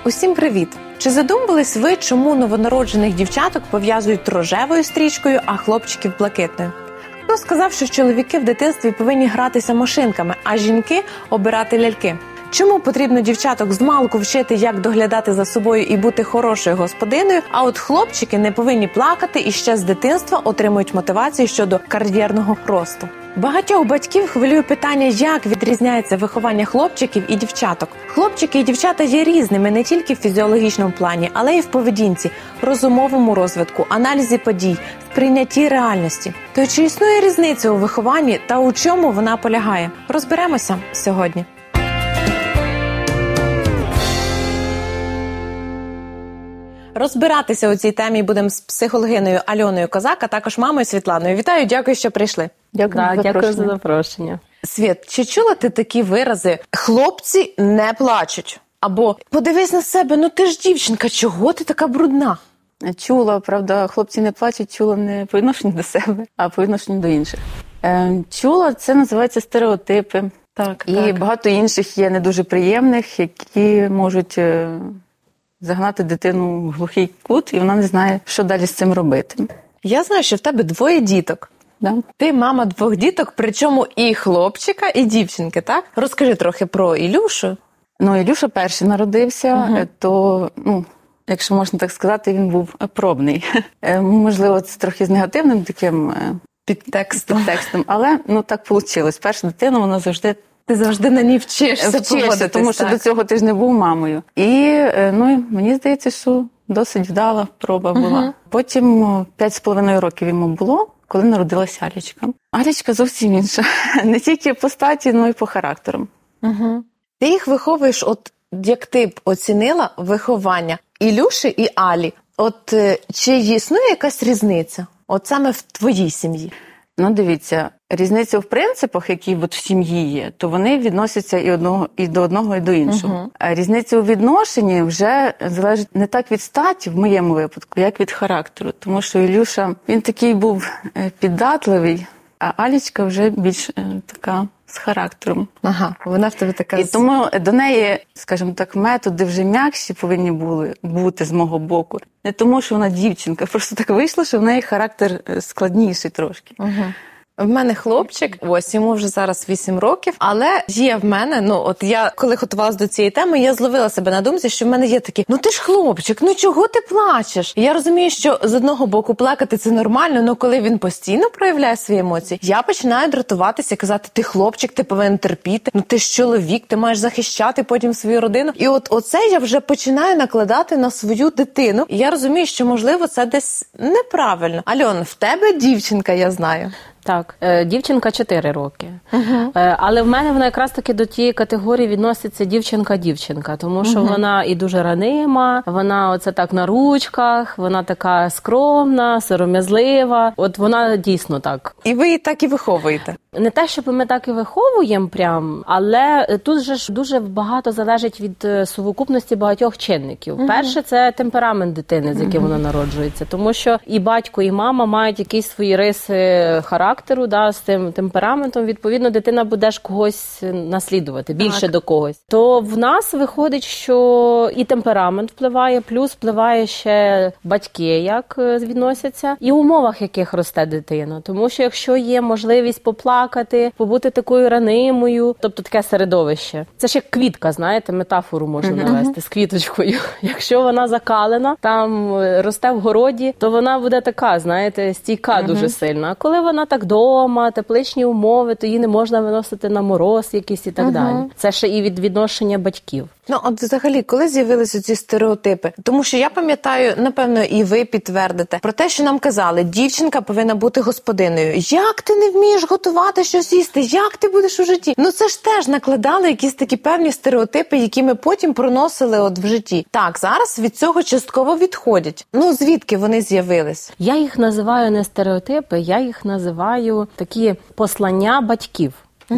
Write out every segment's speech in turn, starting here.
Усім привіт! Чи задумувались ви, чому новонароджених дівчаток пов'язують рожевою стрічкою, а хлопчиків блакитною? Хто сказав, що чоловіки в дитинстві повинні гратися машинками, а жінки – обирати ляльки? Чому потрібно дівчаток змалку вчити, як доглядати за собою і бути хорошою господиною, а от хлопчики не повинні плакати і ще з дитинства отримують мотивацію щодо кар'єрного росту? Багатьох батьків хвилює питання, як відрізняється виховання хлопчиків і дівчаток. Хлопчики і дівчата є різними не тільки в фізіологічному плані, але й в поведінці, розумовому розвитку, аналізі подій, сприйнятті реальності. То чи існує різниця у вихованні та у чому вона полягає? Розберемося сьогодні. Розбиратися у цій темі будемо з психологиною Альоною Козак, а також мамою Світланою. Вітаю, дякую, що прийшли. Дякую за запрошення. Світ, чи чула ти такі вирази «хлопці не плачуть» або «подивись на себе, ну ти ж дівчинка, чого ти така брудна»? Чула, правда, хлопці не плачуть, чула не по відношенню до себе, а по відношенню до інших. Чула, це називається стереотипи. Так. Багато інших є не дуже приємних, які можуть загнати дитину в глухий кут, і вона не знає, що далі з цим робити. Я знаю, що в тебе 2 діток. Да. Ти мама 2 діток, причому і хлопчика, і дівчинки, так? Розкажи трохи про Ілюшу. Ілюша перший народився, то, якщо можна так сказати, він був пробний. Можливо, це трохи з негативним таким підтекстом, але так вийшло. Перша дитина, вона завжди... Ти завжди на ній вчишся поводитись, тому що до цього ти ж не був мамою. І мені здається, що досить вдала проба була. Потім 5,5 років йому було, коли народилася Алічка. Алічка зовсім інша. Не тільки по статі, але й по характеру. Ти їх виховуєш, як ти б оцінила виховання Ілюші і Алі. Чи існує якась різниця? Саме в твоїй сім'ї? Дивіться, різниця в принципах, які в сім'ї є, то вони відносяться і до одного, і до іншого. А різниця у відношенні вже залежить не так від статі, в моєму випадку, як від характеру. Тому що Ілюша, він такий був піддатливий, а Алічка вже більш така з характером. Вона в тебе така... І тому до неї, скажімо так, методи вже м'якші повинні бути з мого боку. Не тому, що вона дівчинка, просто так вийшло, що в неї характер складніший трошки. В мене хлопчик, йому вже зараз 8 років, але є в мене, я коли готувалася до цієї теми, я зловила себе на думці, що в мене є такі, ти ж хлопчик, чого ти плачеш? І я розумію, що з одного боку плакати це нормально, але коли він постійно проявляє свої емоції, я починаю дратуватися і казати, ти хлопчик, ти повинен терпіти, ти ж чоловік, ти маєш захищати потім свою родину. І оце я вже починаю накладати на свою дитину. І я розумію, що, можливо, це десь неправильно. Альон, в тебе дівчинка, я знаю. Так, дівчинка 4 роки. Але в мене вона якраз таки до тієї категорії відноситься дівчинка-дівчинка, тому що вона і дуже ранима, вона так на ручках, вона така скромна, сором'язлива. Вона дійсно так. І ви її так і виховуєте? Не те, щоб ми так і виховуємо прям, але тут же ж дуже багато залежить від сукупності багатьох чинників. Перше, це темперамент дитини, з яким вона народжується, тому що і батько, і мама мають якісь свої риси характеру, з тим темпераментом, відповідно, дитина буде ж когось наслідувати, більше до когось. То в нас виходить, що і темперамент впливає, плюс впливає ще батьки, як відносяться, і в умовах, в яких росте дитина. Тому що якщо є можливість поплакати, побути такою ранимою, тобто таке середовище. Це ж як квітка, знаєте, метафору можна навести з квіточкою. Якщо вона закалена, там росте в городі, то вона буде така, знаєте, стійка дуже сильно. А коли вона так дома, тепличні умови, то її не можна виносити на мороз якийсь і так далі. Це ще і від відношення батьків. Взагалі, коли з'явилися ці стереотипи? Тому що я пам'ятаю, напевно, і ви підтвердите, про те, що нам казали, дівчинка повинна бути господиною. Як ти не вмієш готувати щось їсти? Як ти будеш у житті? Це ж теж накладали якісь такі певні стереотипи, які ми потім проносили в житті. Так, зараз від цього частково відходять. Звідки вони з'явились? Я їх називаю не стереотипи, я їх називаю такі послання батьків.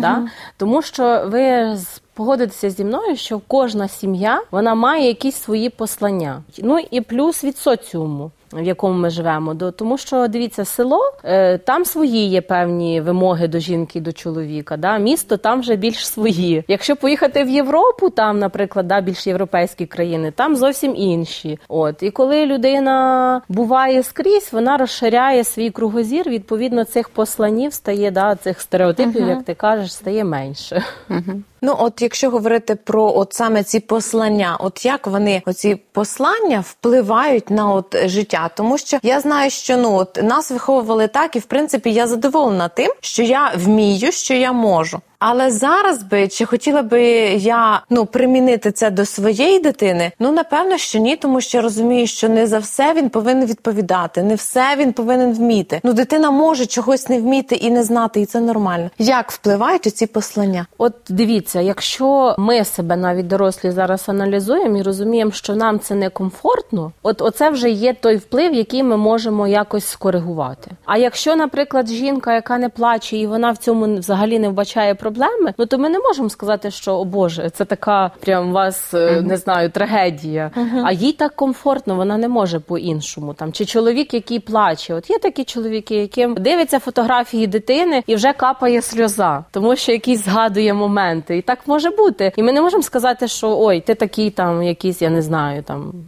Тому що ви погодитеся зі мною, що кожна сім'я, вона має якісь свої послання. І плюс від соціуму. в якому ми живемо. Тому що, дивіться, село, там свої є певні вимоги до жінки і до чоловіка. Да? Місто там вже більш свої. Якщо поїхати в Європу, там, наприклад, да, більш європейські країни, там зовсім інші. І коли людина буває скрізь, вона розширяє свій кругозір, відповідно, цих посланів стає, да, цих стереотипів, як ти кажеш, стає менше. Ну, от якщо говорити про от саме ці послання, от як вони, оці послання впливають на от життя? Тому що я знаю, що от нас виховували так, і в принципі я задоволена тим, що я вмію, що я можу. Але зараз чи хотіла би я, примінити це до своєї дитини? Напевно, що ні, тому що я розумію, що не за все він повинен відповідати, не все він повинен вміти. Дитина може чогось не вміти і не знати, і це нормально. Як впливають оці послання? От дивіться, якщо ми себе навіть дорослі зараз аналізуємо і розуміємо, що нам це некомфортно, оце вже є той вплив, який ми можемо якось скоригувати. А якщо, наприклад, жінка, яка не плаче, і вона в цьому взагалі не вбачає проблеми, то ми не можемо сказати, що, о Боже, це така прям у вас, не знаю, трагедія. А їй так комфортно, вона не може по-іншому. Чи чоловік, який плаче. От є такі чоловіки, яким дивляться фотографії дитини і вже капає сльоза, тому що якийсь згадує моменти. І так може бути. І ми не можемо сказати, що ой, ти такий якийсь, я не знаю,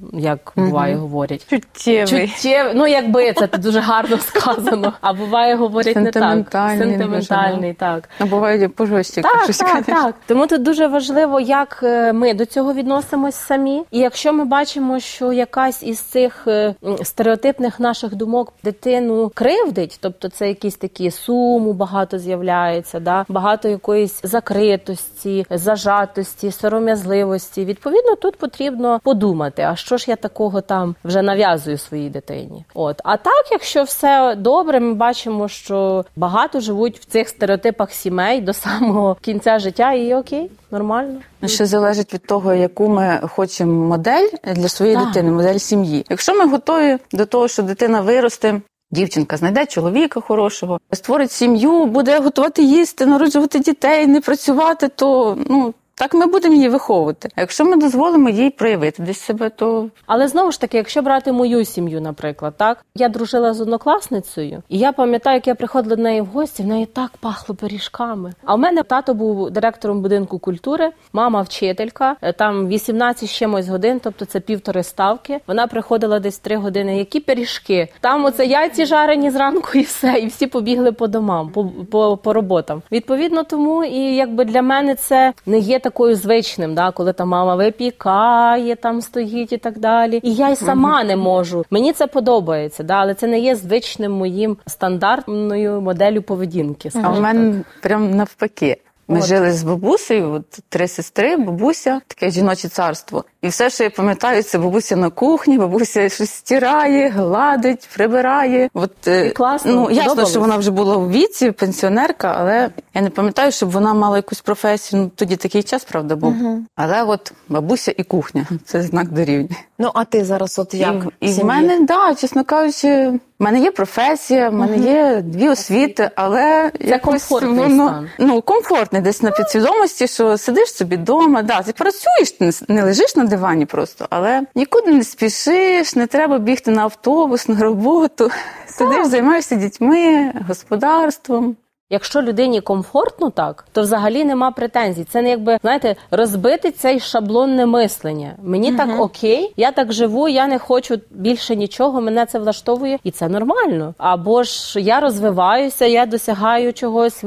як буває говорять. Чуттєвий. Якби це дуже гарно сказано. А буває говорять не так. Сентиментальний, так. А буває пожорстче. Так. Тому тут дуже важливо, як ми до цього відносимось самі. І якщо ми бачимо, що якась із цих стереотипних наших думок дитину кривдить, тобто це якісь такі суму багато з'являється, да? Багато якоїсь закритості, зажатості, сором'язливості. Відповідно, тут потрібно подумати, а що ж я такого там вже нав'язую своїй дитині. А так, якщо все добре, ми бачимо, що багато живуть в цих стереотипах сімей до самого кінця життя, і окей, нормально. Ще залежить від того, яку ми хочемо модель для своєї дитини, модель сім'ї. Якщо ми готові до того, що дитина виросте, дівчинка знайде чоловіка хорошого, створить сім'ю, буде готувати їсти, народжувати дітей, не працювати, то, так ми будемо її виховувати. А якщо ми дозволимо їй проявити десь себе, то... Але знову ж таки, якщо брати мою сім'ю, наприклад, так? Я дружила з однокласницею, і я пам'ятаю, як я приходила до неї в гості, в неї так пахло пиріжками. А в мене тато був директором будинку культури, мама вчителька, там 18 з чимось годин, тобто це 1,5 ставки. Вона приходила десь 3 години. Які пиріжки? Там оце яйці жарені зранку і все, і всі побігли по домам, по роботам. Відповідно тому, і якби для мене це не є такою звичним, да, коли та мама випікає, там стоїть і так далі. І я й сама не можу. Мені це подобається, да, але це не є звичним моїм стандартною моделлю поведінки. А в мене прям навпаки. Ми жили з бабусею, 3 сестри, бабуся, таке жіноче царство. І все, що я пам'ятаю, це бабуся на кухні, бабуся щось стирає, гладить, прибирає. І класно, ясно, що вона вже була в віці, пенсіонерка, але я не пам'ятаю, щоб вона мала якусь професію. Тоді такий час, правда, був. Але бабуся і кухня – це знак дорівнює. А ти зараз як? І в мене, чесно кажучи, в мене є професія, в мене є 2 освіти, але це комфортний стан. Комфортний десь на підсвідомості, що сидиш собі вдома, ти працюєш, не лежиш на дивані просто, але нікуди не спішиш, не треба бігти на автобус, на роботу. Сидиш, займаєшся дітьми, господарством. Якщо людині комфортно так, то взагалі нема претензій. Це не якби, знаєте, розбити цей шаблонне мислення. Мені так окей, я так живу, я не хочу більше нічого, мене це влаштовує, і це нормально. Або ж я розвиваюся, я досягаю чогось,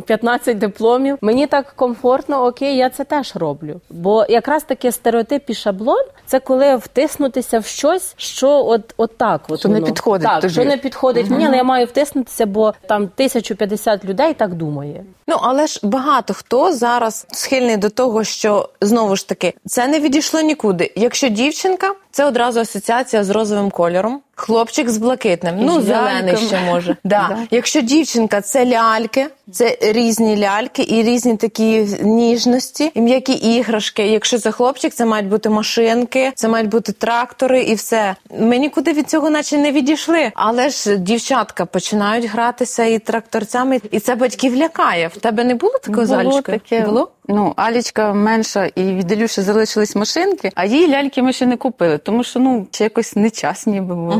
15 дипломів, мені так комфортно, окей, я це теж роблю. Бо якраз таки стереотип і шаблон – це коли втиснутися в щось, що от так. Що не підходить тобі. Що не підходить мені, але я маю втиснутися, бо там 1050 людей так думає. Але ж багато хто зараз схильний до того, що, знову ж таки, це не відійшло нікуди. Якщо дівчинка, це одразу асоціація з розовим кольором. Хлопчик з блакитним, зелений ще може. Да. Якщо дівчинка – це ляльки, це різні ляльки і різні такі ніжності, і м'які іграшки. Якщо це хлопчик, це мають бути машинки, це мають бути трактори і все. Ми нікуди від цього наче не відійшли. Але ж дівчатка починають гратися і тракторцями, і це батьків лякає. В тебе не було такого залишку? Було таке. Було? Ну, Алічка менша і від Ілюші залишились машинки, а їй ляльки ми ще не купили, тому що, ще якось не час ніби було.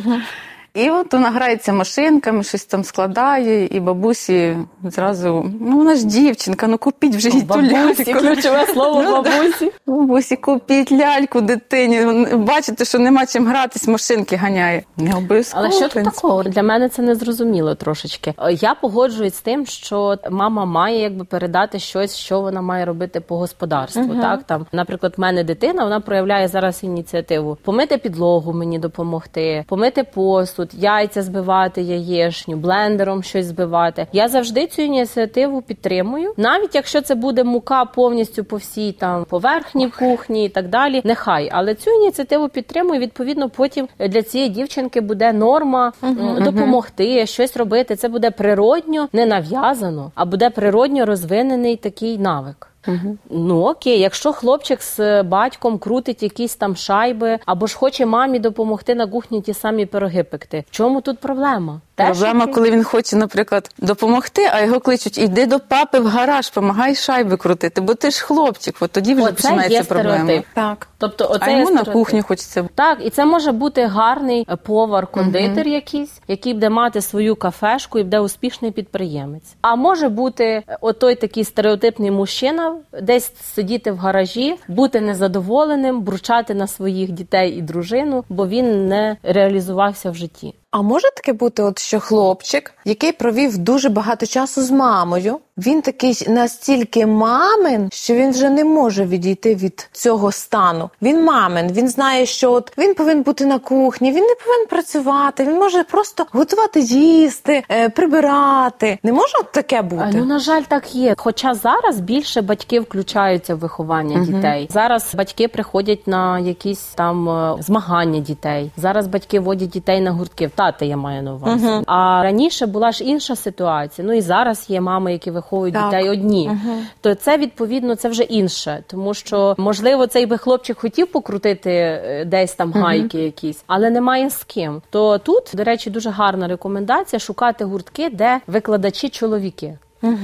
І от вона грається машинками, щось там складає, і бабусі зразу, вона ж дівчинка, купіть вже їй ту ляльку. Ключове слово бабусі. Бабусі, купіть ляльку дитині, бачите, що нема чим гратись, машинки ганяє. Не обов'язково. Але що тут такого? Для мене це незрозуміло трошечки. Я погоджуюсь з тим, що мама має передати щось, що вона має робити по господарству. Так? Там, наприклад, в мене дитина, вона проявляє зараз ініціативу. Помити підлогу мені допомогти, помити посуд, яйця збивати, яєчню, блендером щось збивати. Я завжди цю ініціативу підтримую. Навіть якщо це буде мука повністю по всій там поверхні в кухні і так далі, нехай. Але цю ініціативу підтримую, відповідно, потім для цієї дівчинки буде норма допомогти, щось робити. Це буде природньо, не нав'язано, а буде природньо розвинений такий навик. Ну окей, якщо хлопчик з батьком крутить якісь там шайби, або ж хоче мамі допомогти на кухні ті самі пироги пекти, в чому тут проблема? Проблема, коли він хоче, наприклад, допомогти, а його кличуть, іди до папи в гараж, помагай шайби крутити, бо ти ж хлопчик, от тоді вже починається проблема. Так. Тобто, а йому на кухні хочеться. Так, і це може бути гарний повар-кондитер якийсь, який буде мати свою кафешку і буде успішний підприємець. А може бути отой такий стереотипний мужчина, десь сидіти в гаражі, бути незадоволеним, бурчати на своїх дітей і дружину, бо він не реалізувався в житті. А може таке бути, що хлопчик, який провів дуже багато часу з мамою, він такий настільки мамин, що він вже не може відійти від цього стану. Він мамин, він знає, що він повинен бути на кухні, він не повинен працювати, він може просто готувати їсти, прибирати. Не може таке бути? Ну, на жаль, так є. Хоча зараз більше батьки включаються в виховання дітей. Зараз батьки приходять на якісь там змагання дітей. Зараз батьки водять дітей на гуртки. Тата я маю на увазі. А раніше була ж інша ситуація. Ну і зараз є мами, які виховують дітей одні. То це, відповідно, це вже інше. Тому що, можливо, цей би хлопчик хотів покрутити десь там гайки якісь, але немає з ким. То тут, до речі, дуже гарна рекомендація шукати гуртки, де викладачі чоловіки.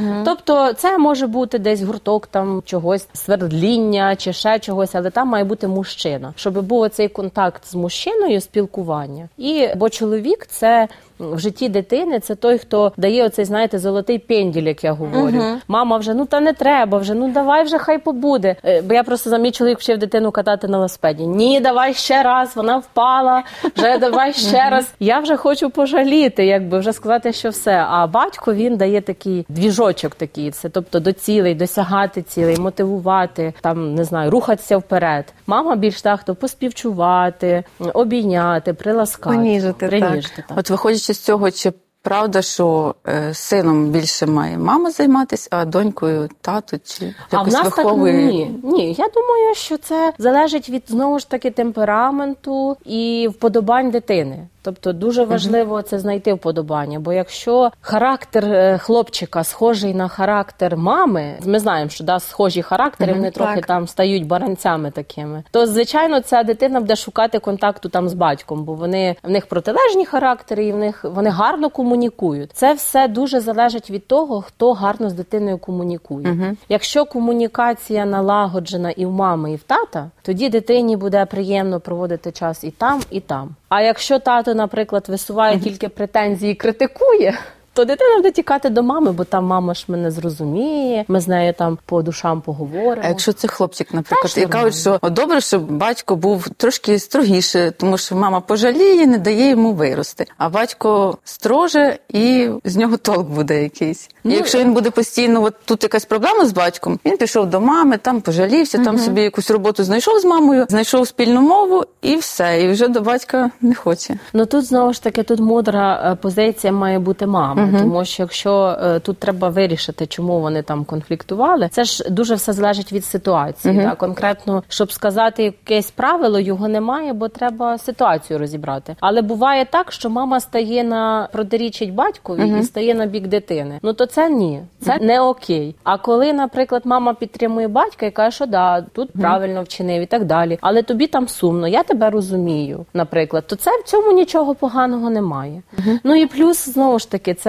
Тобто це може бути десь гурток там чогось, свердління чи ще чогось, але там має бути мужчина, щоб був оцей контакт з мужчиною, спілкування. Бо чоловік – це в житті дитини, це той, хто дає оцей, знаєте, золотий пенділь, як я говорю. Мама вже, та не треба вже, давай вже хай побуде. Бо я просто мій чоловік вчив дитину катати на велосипеді. Ні, давай ще раз, вона впала, вже давай ще раз. Я вже хочу пожаліти, вже сказати, що все. А батько, він дає такий двіжочок такий, це, тобто до цілей, досягати цілей, мотивувати, там, не знаю, рухатися вперед. Мама більш хто поспівчувати, обійняти, приласкати. Приніжити, так. От виходячи з цього, чи правда, що сином більше має мама займатися, а донькою тато, чи якось виховує? Ні, я думаю, що це залежить від, знову ж таки, темпераменту і вподобань дитини. Тобто дуже важливо це знайти вподобання, бо якщо характер хлопчика схожий на характер мами, ми знаємо, що схожі характери, вони трохи там стають баранцями такими, то, звичайно, ця дитина буде шукати контакту там з батьком, бо в них протилежні характери, і вони гарно комунікують. Це все дуже залежить від того, хто гарно з дитиною комунікує. Якщо комунікація налагоджена і в мами, і в тата, тоді дитині буде приємно проводити час і там, і там. А якщо тато, наприклад, висуває тільки претензії і критикує, то дитина буде тікати до мами, бо там мама ж мене зрозуміє, ми з нею там по душам поговоримо. А якщо це хлопчик, наприклад, і кажуть, що добре, щоб батько був трошки строгіше, тому що мама пожаліє, не дає йому вирости. А батько строже, і з нього толк буде якийсь. І якщо він буде постійно, тут якась проблема з батьком, він пішов до мами, там пожалівся, там собі якусь роботу знайшов з мамою, знайшов спільну мову, і все, і вже до батька не хоче. Тут, знову ж таки, тут мудра позиція має бути мами. Тому що якщо тут треба вирішити, чому вони там конфліктували, це ж дуже все залежить від ситуації. Конкретно, щоб сказати якесь правило, його немає, бо треба ситуацію розібрати. Але буває так, що мама стає протирічить батькові і стає на бік дитини. То це ні, це не окей. А коли, наприклад, мама підтримує батька і каже, що тут правильно вчинив і так далі, але тобі там сумно, я тебе розумію, наприклад, то це в цьому нічого поганого немає. І плюс, знову ж таки, це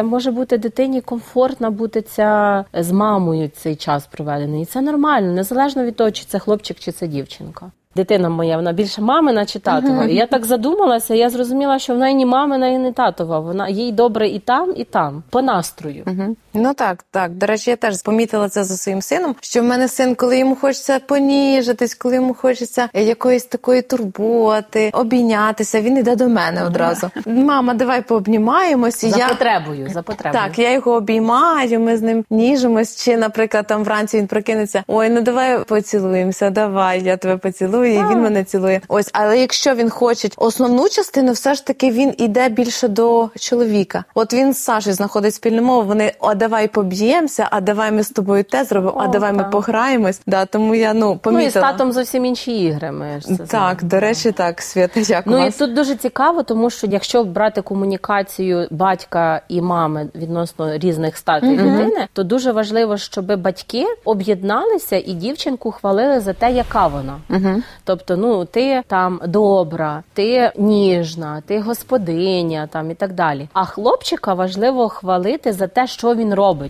може бути дитині комфортно бути з мамою цей час проведений. І це нормально, незалежно від того, чи це хлопчик, чи це дівчинка. Дитина моя, вона більше мамина чи татова. І я так задумалася, я зрозуміла, що вона і не мамина, і не татова. Вона їй добре і там, по настрою. Ну так. До речі, я теж помітила це за своїм сином, що в мене син, коли йому хочеться поніжитись, коли йому хочеться якоїсь такої турботи, обійнятися, він іде до мене одразу. Мама, давай пообнімаємось. За потребою. Так, я його обіймаю, ми з ним ніжимось. Чи, наприклад, там вранці він прокинеться, ой, ну давай поцілуємося, давай, я тебе поцілую, і він мене цілує. Ось, але якщо він хоче основну частину, все ж таки він іде більше до чоловіка. От він з Сашею знаходить спільну мову, вони, давай поб'ємося, а давай ми з тобою те зробимо, а давай ми пограємось. Да, тому я, помітила. Ну і з татом зовсім інші ігри. Ми ж це так, знаємо. до речі, так, Свята, як у вас? І тут дуже цікаво, тому що якщо брати комунікацію батька і мами відносно різних статей дитини, то дуже важливо, щоб батьки об'єдналися і дівчинку хвалили за те, яка вона. Тобто, ти там добра, ти ніжна, ти господиня там і так далі. А хлопчика важливо хвалити за те, що він робить.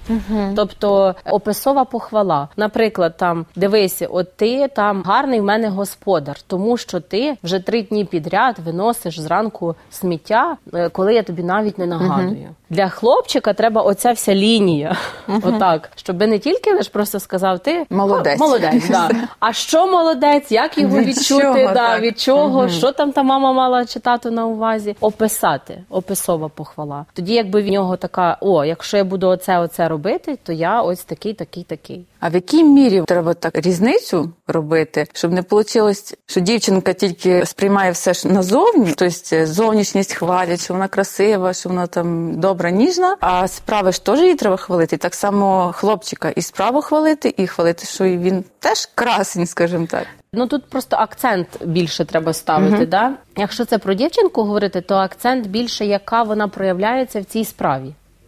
Тобто описова похвала. Наприклад, там, дивися, от ти там гарний в мене господар, тому що ти вже 3 дні підряд виносиш зранку сміття, коли я тобі навіть не нагадую. Для хлопчика треба оця вся лінія. Отак. Щоб не тільки лиш просто сказав, ти молодець. Молодець, да. А що молодець, як його відчути, від чого, що там та мама мала чи тато на увазі. Описати, описова похвала. Тоді якби в нього така, якщо я буду оце робити, то я ось такий. А в якій мірі треба так різницю робити, щоб не вийшло, що дівчинка тільки сприймає все ж назовні, тобто зовнішність хвалять, що вона красива, що вона там добра, ніжна, а справи ж теж її треба хвалити. І так само хлопчика і справу хвалити, і хвалити, що він теж красень, скажімо так. Тут просто акцент більше треба ставити, да? Якщо це про дівчинку говорити, то акцент більше, яка вона проявляється в цій справі.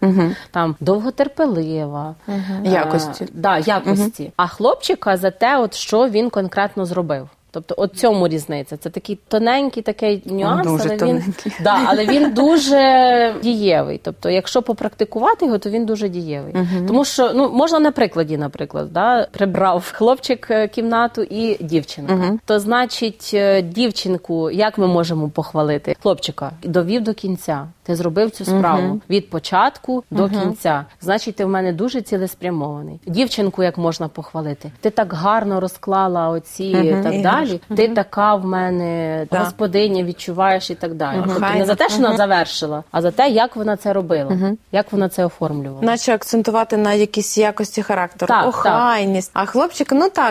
Там довготерпелива, якості. Якості. А хлопчика за те, що він конкретно зробив. Тобто от цьому різниця. Це такий тоненький такий нюанс, але він дуже дієвий. Тобто, якщо попрактикувати його, то він дуже дієвий. Тому що, можна на прикладі, наприклад, прибрав хлопчик кімнату і дівчинка. То значить, дівчинку, як ми можемо похвалити? Хлопчика довів до кінця. Ти зробив цю справу від початку до кінця. Значить, ти в мене дуже цілеспрямований. Дівчинку як можна похвалити? Ти так гарно розклала оці так далі. Ти така в мене господиня, відчуваєш і так далі. Тобто не за те, що вона завершила, а за те, як вона це робила, як вона це оформлювала. Наче акцентувати на якісь якості характеру, охайність. А хлопчик,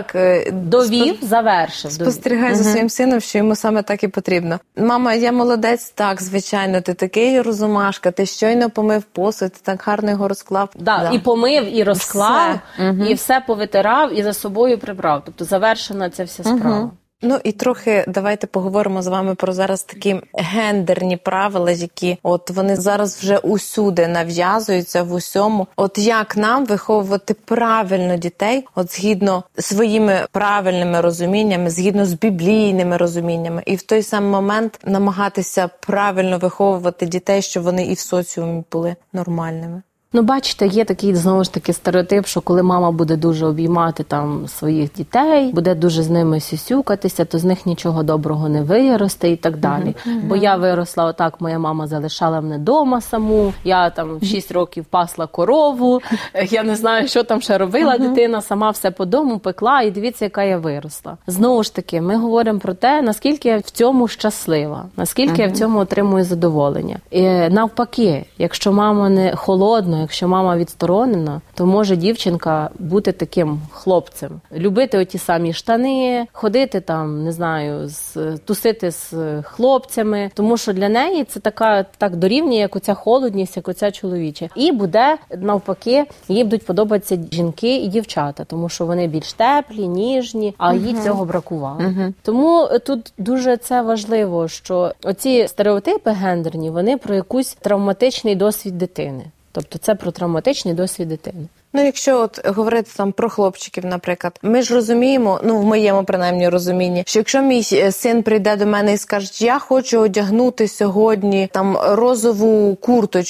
довів, завершив. Спостерігай за своїм сином, що йому саме так і потрібно. Мама, я молодець, так, звичайно, ти такий розумашка, ти щойно помив посуд, ти так гарно його розклав. І помив, і розклав, і все повитирав, і за собою прибрав. Тобто завершена ця вся справа. І трохи давайте поговоримо з вами про зараз такі гендерні правила, які вони зараз вже усюди нав'язуються в усьому. Як нам виховувати правильно дітей, згідно своїми правильними розуміннями, згідно з біблійними розуміннями, і в той самий момент намагатися правильно виховувати дітей, щоб вони і в соціумі були нормальними. Бачите, є такий, знову ж таки, стереотип, що коли мама буде дуже обіймати там своїх дітей, буде дуже з ними сюсюкатися, то з них нічого доброго не виросте і так далі. Бо я виросла отак, моя мама залишала мене вдома саму, я там в 6 років пасла корову, я не знаю, що там ще робила дитина, сама все по дому пекла, і дивіться, яка я виросла. Знову ж таки, ми говоримо про те, наскільки я в цьому щаслива, наскільки я в цьому отримую задоволення. І навпаки, якщо мама не холодна, якщо мама відсторонена, то може дівчинка бути таким хлопцем. Любити оті самі штани, ходити там, не знаю, тусити з хлопцями, тому що для неї це так дорівнює, як оця холодність, як оця чоловіча. І буде, навпаки, їй будуть подобатися жінки і дівчата, тому що вони більш теплі, ніжні, а їй цього бракувало. Тому тут дуже це важливо, що оці стереотипи гендерні, вони про якийсь травматичний досвід дитини. Тобто це про травматичний досвід дитини. Якщо говорити там про хлопчиків, наприклад, ми ж розуміємо, в моєму принаймні розумінні, що якщо мій син прийде до мене і скаже, я хочу одягнути сьогодні там розову курточку,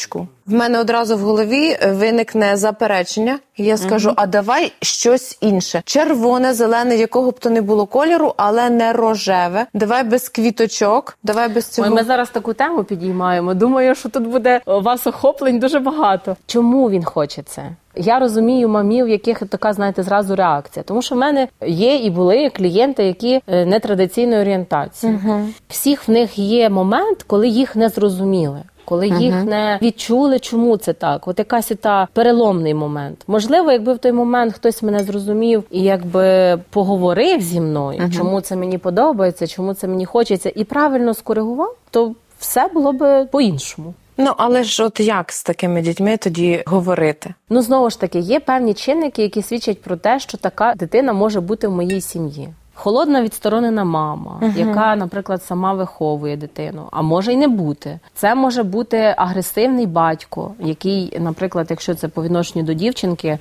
в мене одразу в голові виникне заперечення. Я скажу, а давай щось інше. Червоне, зелене, якого б то не було кольору, але не рожеве. Давай без квіточок, давай без цього. Ми зараз таку тему підіймаємо. Думаю, що тут буде у вас охоплень дуже багато. Чому він хоче це? Я розумію мамів, в яких така, знаєте, зразу реакція. Тому що в мене є і були клієнти, які нетрадиційної орієнтації. Всіх в них є момент, коли їх не зрозуміли. Коли їх не відчули, чому це так. От якась та переломний момент. Можливо, якби в той момент хтось мене зрозумів і якби поговорив зі мною, чому це мені подобається, чому це мені хочеться, і правильно скоригував, то все було би по-іншому. Ну, але ж от як з такими дітьми тоді говорити? Ну, знову ж таки, є певні чинники, які свідчать про те, що така дитина може бути в моїй сім'ї. Холодна, відсторонена мама, яка, наприклад, сама виховує дитину, а може й не бути. Це може бути агресивний батько, який, наприклад, якщо це по відношенню до дівчинки,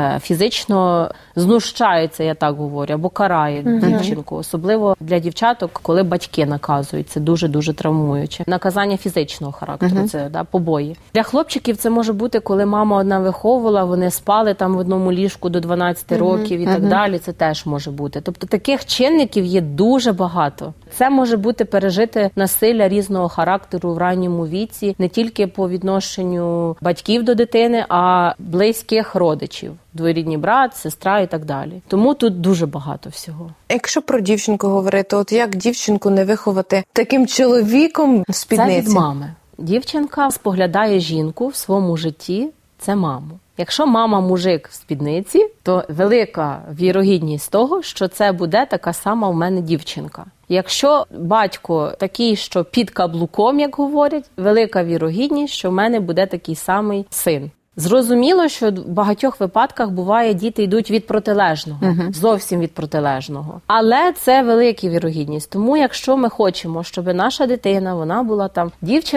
фізично знущається, я так говорю, або карає дівчинку. Особливо для дівчаток, коли батьки наказують. Це дуже-дуже травмуюче. Наказання фізичного характеру, це побої. Для хлопчиків це може бути, коли мама одна виховувала, вони спали там в одному ліжку до 12 років і так далі. Це теж може бути. Тобто таких чинників є дуже багато. Це може бути пережити насилля різного характеру в ранньому віці, не тільки по відношенню батьків до дитини, а близьких родичів. Двоюрідний брат, сестра і так далі. Тому тут дуже багато всього. Якщо про дівчинку говорити, от як дівчинку не виховати таким чоловіком в спідниці? Це від мами. Дівчинка споглядає жінку в своєму житті, це маму. Якщо мама мужик в спідниці, то велика вірогідність того, що це буде така сама в мене дівчинка. Якщо батько такий, що під каблуком, як говорять, велика вірогідність, що в мене буде такий самий син. Зрозуміло, що в багатьох випадках буває, діти йдуть від протилежного, зовсім від протилежного. Але це велика вірогідність. Тому якщо ми хочемо, щоб наша дитина, вона була там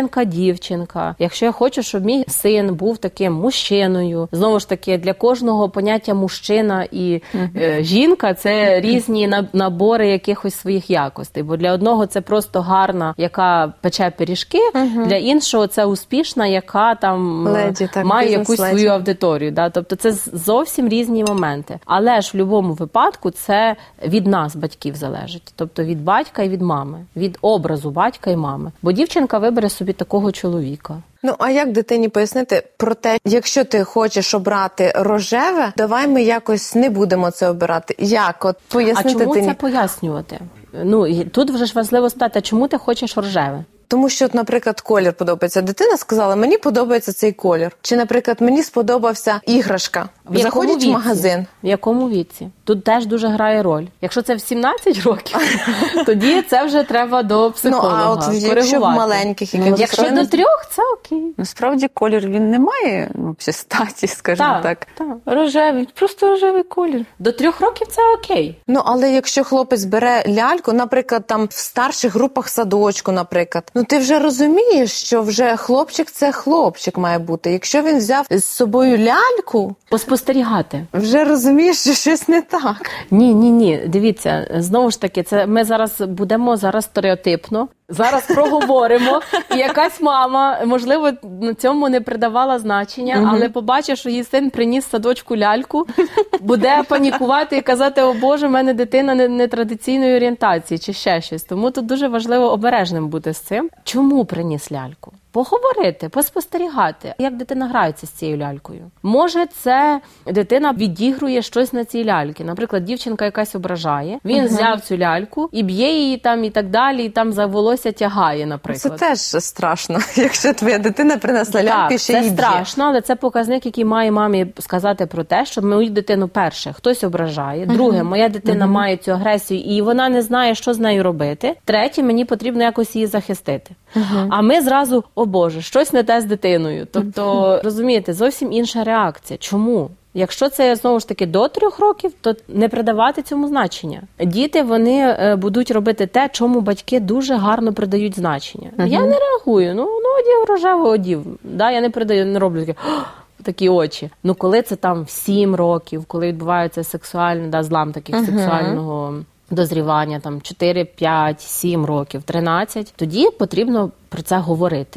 дівчинка, якщо я хочу, щоб мій син був таким мужчиною, знову ж таки, для кожного поняття мужчина і жінка – це різні набори якихось своїх якостей. Бо для одного це просто гарна, яка пече пиріжки, для іншого це успішна, яка там леді, так, має якусь свою аудиторію. Да? Тобто це зовсім різні моменти. Але ж в будь-якому випадку це від нас, батьків, залежить. Тобто від батька і від мами. Від образу батька і мами. Бо дівчинка вибере собі такого чоловіка. Ну, а як дитині пояснити про те, якщо ти хочеш обрати рожеве, давай ми якось не будемо це обирати. Як? От пояснити дитині? А чому це пояснювати? Ну, тут вже ж важливо спитати, чому ти хочеш рожеве? Тому що, наприклад, колір подобається. Дитина сказала, мені подобається цей колір. Чи, наприклад, мені сподобався іграшка. Заходять в магазин. В якому віці? Тут теж дуже грає роль. Якщо це в 17 років, тоді це вже треба до психолога. Ну, а от якщо в маленьких якихось... Якщо до 3, це окей. Насправді колір, він не має статі, скажімо так. Так. Рожевий, просто рожевий колір. До 3 років це окей. Ну, але якщо хлопець бере ляльку, наприклад, там в старших групах садочку, наприклад, ну ти вже розумієш, що вже хлопчик – це хлопчик має бути. Якщо він взяв з собою ляльку... Поспостерігати. Вже розумієш, що щось не так. Ні. Дивіться, знову ж таки, це ми зараз будемо стереотипно. Зараз проговоримо, і якась мама, можливо, на цьому не придавала значення, але побачить, що її син приніс в садочку ляльку, буде панікувати і казати, о Боже, в мене дитина нетрадиційної орієнтації, чи ще щось. Тому тут дуже важливо обережним бути з цим. Чому приніс ляльку? Поговорити, поспостерігати, як дитина грається з цією лялькою. Може, це дитина відігрує щось на цій ляльці. Наприклад, дівчинка якась ображає, він взяв цю ляльку і б'є її там і так далі, і там за волосся тягає, наприклад. Це теж страшно, якщо твоя дитина принесла ляльку і ще її б'є. Це страшно, але це показник, який має мамі сказати про те, що мою дитину, перше, хтось ображає, друге, моя дитина має цю агресію і вона не знає, що з нею робити, третє, мені потрібно якось її захистити. А ми зразу, о Боже, щось не те з дитиною. Тобто, розумієте, зовсім інша реакція. Чому? Якщо це, знову ж таки, до 3 років, то не придавати цьому значення. Діти, вони будуть робити те, чому батьки дуже гарно придають значення. Я не реагую, одів рожево, одів. Да, я не придаю, не роблю такі очі. Коли це там в 7 років, коли відбувається сексуальний, злам таких сексуального дозрівання, там 4, 5, 7 років, 13, тоді потрібно про це говорити.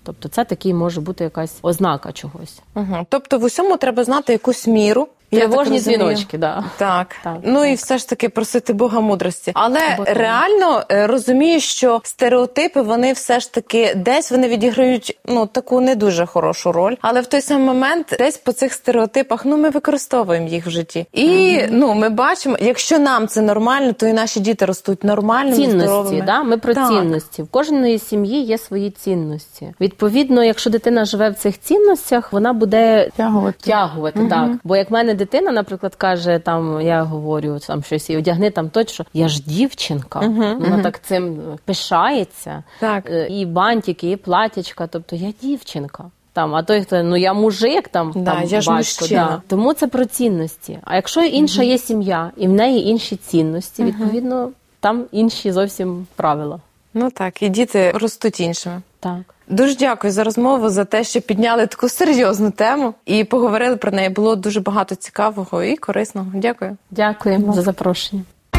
Тобто це такий може бути якась ознака чогось. Угу. Тобто в усьому треба знати якусь міру. Тривожні дзвіночки, да. Так. Так. Ну і все ж таки просити Бога мудрості. Але реально розумію, що стереотипи, вони все ж таки десь вони відіграють таку не дуже хорошу роль. Але в той самий момент десь по цих стереотипах ми використовуємо їх в житті. І ми бачимо, якщо нам це нормально, то і наші діти ростуть нормальними, цінності, здоровими. Да? Ми про цінності. В кожної сім'ї є свої цінності. Відповідно, якщо дитина живе в цих цінностях, вона буде тягувати. Так. Бо як в мене дитина, наприклад, каже, я говорю щось, і одягни точно, я ж дівчинка. Вона так цим пишається. Так. І бантики, і платячка, тобто я дівчинка. А той, хто, я мужик, я ж мужчина. Да. Тому це про цінності. А якщо інша є сім'я, і в неї інші цінності, відповідно, там інші зовсім правила. Так, і діти ростуть іншими. Так. Дуже дякую за розмову, за те, що підняли таку серйозну тему і поговорили про неї. Було дуже багато цікавого і корисного. Дякую. Дякую за запрошення.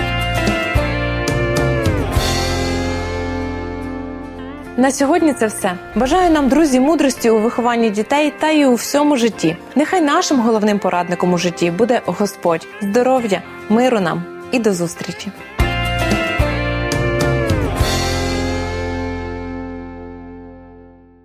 На сьогодні це все. Бажаю нам, друзі, мудрості у вихованні дітей та й у всьому житті. Нехай нашим головним порадником у житті буде Господь. Здоров'я, миру нам і до зустрічі.